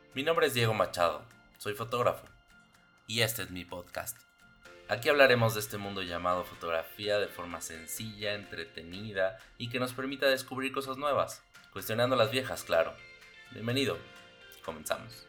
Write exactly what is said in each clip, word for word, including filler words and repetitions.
Mi nombre es Diego Machado, soy fotógrafo y este es mi podcast. Aquí hablaremos de este mundo llamado fotografía de forma sencilla, entretenida y que nos permita descubrir cosas nuevas, cuestionando las viejas, claro. Bienvenido, comenzamos.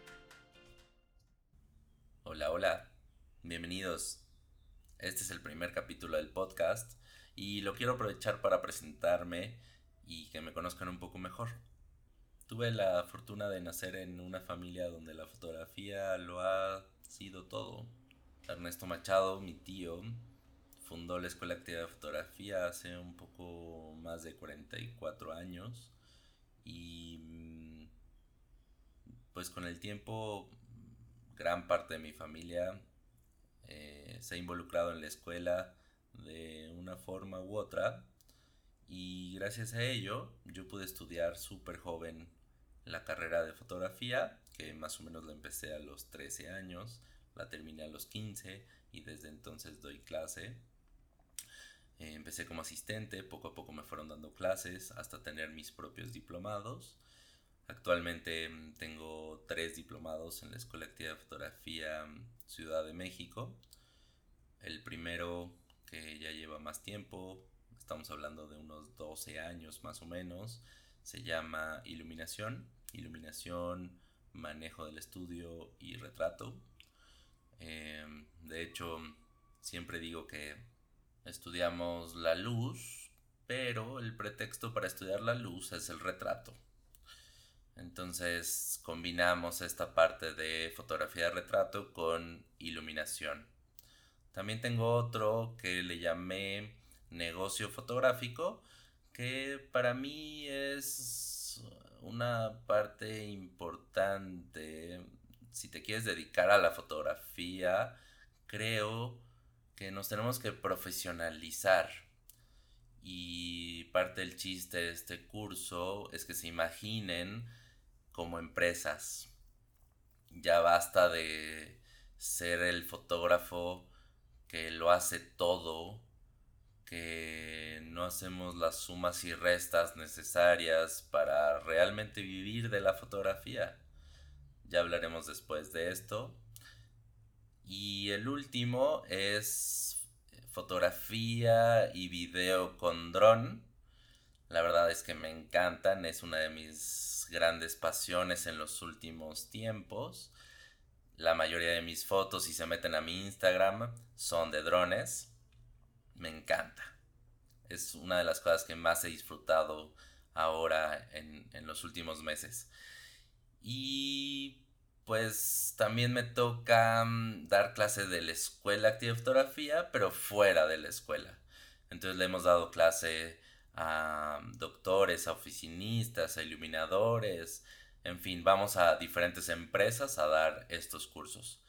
Hola, hola, bienvenidos. Este es el primer capítulo del podcast y lo quiero aprovechar para presentarme y que me conozcan un poco mejor. Tuve la fortuna de nacer en una familia donde la fotografía lo ha sido todo. Ernesto Machado, mi tío, fundó la Escuela Activa de Fotografía hace un poco más de cuarenta y cuatro años y pues con el tiempo gran parte de mi familia eh, se ha involucrado en la escuela de una forma u otra y gracias a ello yo pude estudiar súper joven la carrera de fotografía, que más o menos la empecé a los trece años, la terminé a los quince y desde entonces doy clase. Eh, empecé como asistente, poco a poco me fueron dando clases hasta tener mis propios diplomados. Actualmente tengo tres diplomados en la Escuela Activa de Fotografía Ciudad de México. El primero, que ya lleva más tiempo, estamos hablando de unos doce años más o menos, se llama Iluminación, Iluminación, Manejo del Estudio y Retrato. Eh, de hecho, siempre digo que estudiamos la luz, pero el pretexto para estudiar la luz es el retrato. Entonces combinamos esta parte de fotografía de retrato con iluminación. También tengo otro que le llamé negocio fotográfico, que para mí es una parte importante. Si te quieres dedicar a la fotografía, creo que nos tenemos que profesionalizar. Y parte del chiste de este curso es que se imaginen como empresas. Ya basta de ser el fotógrafo que lo hace todo, que no hacemos las sumas y restas necesarias para realmente vivir de la fotografía. Ya hablaremos después de esto. Y el último es fotografía y video con dron. La verdad es que me encantan, es una de mis grandes pasiones en los últimos tiempos. La mayoría de mis fotos, si se meten a mi Instagram, son de drones. Me encanta. Es una de las cosas que más he disfrutado ahora en, en los últimos meses. Y pues también me toca um, dar clase de la escuela activa de fotografía, pero fuera de la escuela. Entonces le hemos dado clase a doctores, a oficinistas, a iluminadores, en fin, vamos a diferentes empresas a dar estos cursos.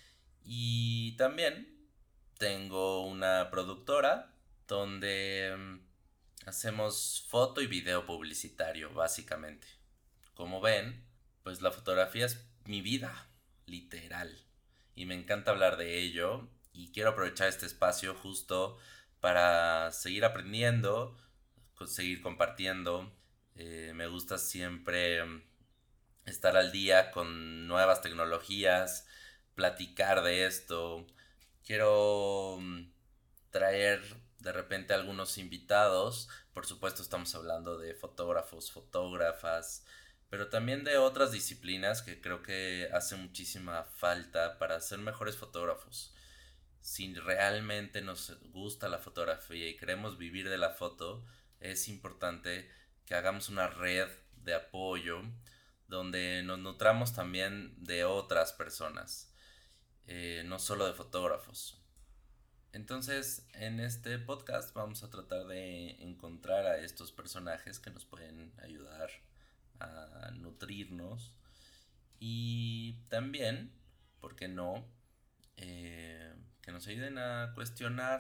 Y también tengo una productora donde um, hacemos foto y video publicitario, básicamente. Como ven, pues la fotografía es mi vida, literal. Y me encanta hablar de ello y quiero aprovechar este espacio justo para seguir aprendiendo, seguir compartiendo. Eh, me gusta siempre estar al día con nuevas tecnologías, platicar de esto. Quiero traer de repente algunos invitados. Por supuesto estamos hablando de fotógrafos, fotógrafas, pero también de otras disciplinas que creo que hace muchísima falta para ser mejores fotógrafos. Si realmente nos gusta la fotografía y queremos vivir de la foto, es importante que hagamos una red de apoyo donde nos nutramos también de otras personas, eh, no solo de fotógrafos. Entonces, en este podcast vamos a tratar de encontrar a estos personajes que nos pueden ayudar a nutrirnos y también, ¿por qué no? Eh, que nos ayuden a cuestionar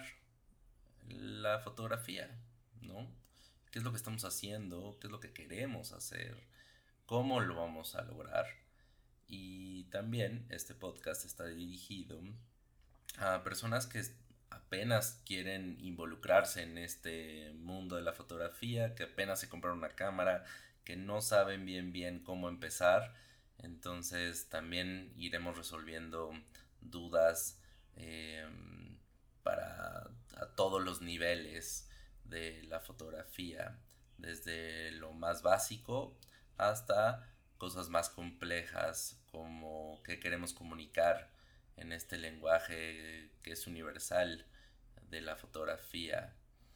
la fotografía, ¿no? ¿Qué es lo que estamos haciendo? ¿Qué es lo que queremos hacer? ¿Cómo lo vamos a lograr? Y también este podcast está dirigido a personas que apenas quieren involucrarse en este mundo de la fotografía, que apenas se compraron una cámara, que no saben bien bien cómo empezar. Entonces también iremos resolviendo dudas eh, para a todos los niveles de la fotografía, desde lo más básico hasta cosas más complejas como qué queremos comunicar en este lenguaje que es universal de la fotografía.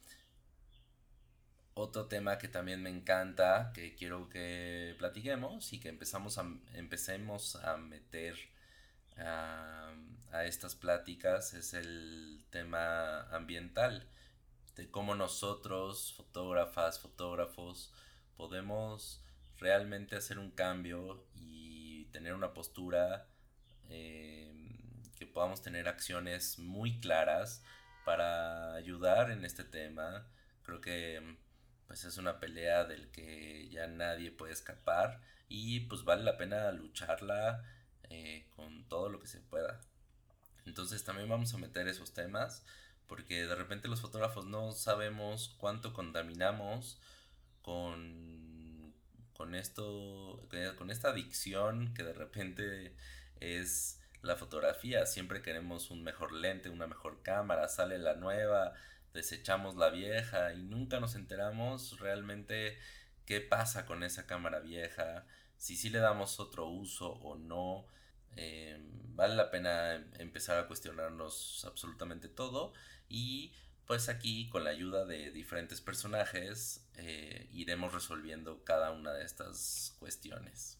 Otro tema que también me encanta, que quiero que platiquemos y que empezamos a, empecemos a meter a, a estas pláticas, es el tema ambiental, de cómo nosotros, fotógrafas, fotógrafos, podemos realmente hacer un cambio y tener una postura, eh, que podamos tener acciones muy claras para ayudar en este tema. Creo que pues es una pelea del que ya nadie puede escapar y pues vale la pena lucharla eh, con todo lo que se pueda. Entonces también vamos a meter esos temas porque de repente los fotógrafos no sabemos cuánto contaminamos con, con esto, con esta adicción que de repente es la fotografía. Siempre queremos un mejor lente, una mejor cámara, sale la nueva, desechamos la vieja y nunca nos enteramos realmente qué pasa con esa cámara vieja, si sí le damos otro uso o no. Eh, vale la pena empezar a cuestionarnos absolutamente todo y pues aquí con la ayuda de diferentes personajes eh, iremos resolviendo cada una de estas cuestiones.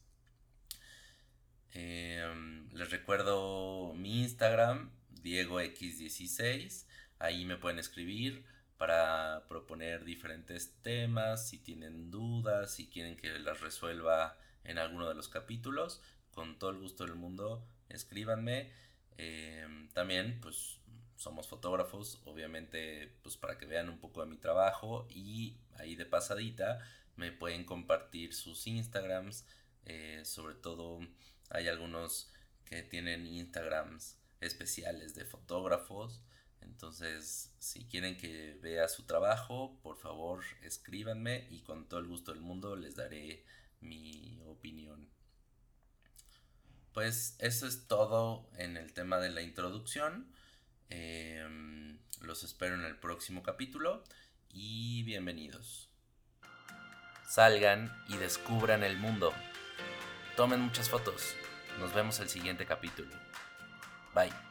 Eh, les recuerdo mi Instagram, Diego X dieciséis. Ahí me pueden escribir para proponer diferentes temas, si tienen dudas, si quieren que las resuelva en alguno de los capítulos. Con todo el gusto del mundo, escríbanme. Eh, también, pues, somos fotógrafos, obviamente, pues para que vean un poco de mi trabajo y ahí de pasadita me pueden compartir sus Instagrams, eh, sobre todo hay algunos que tienen Instagrams especiales de fotógrafos. Entonces, si quieren que vea su trabajo, por favor escríbanme y con todo el gusto del mundo les daré mi opinión. Pues eso es todo en el tema de la introducción. Eh, los espero en el próximo capítulo y bienvenidos. Salgan y descubran el mundo. Tomen muchas fotos. Nos vemos el siguiente capítulo. Bye.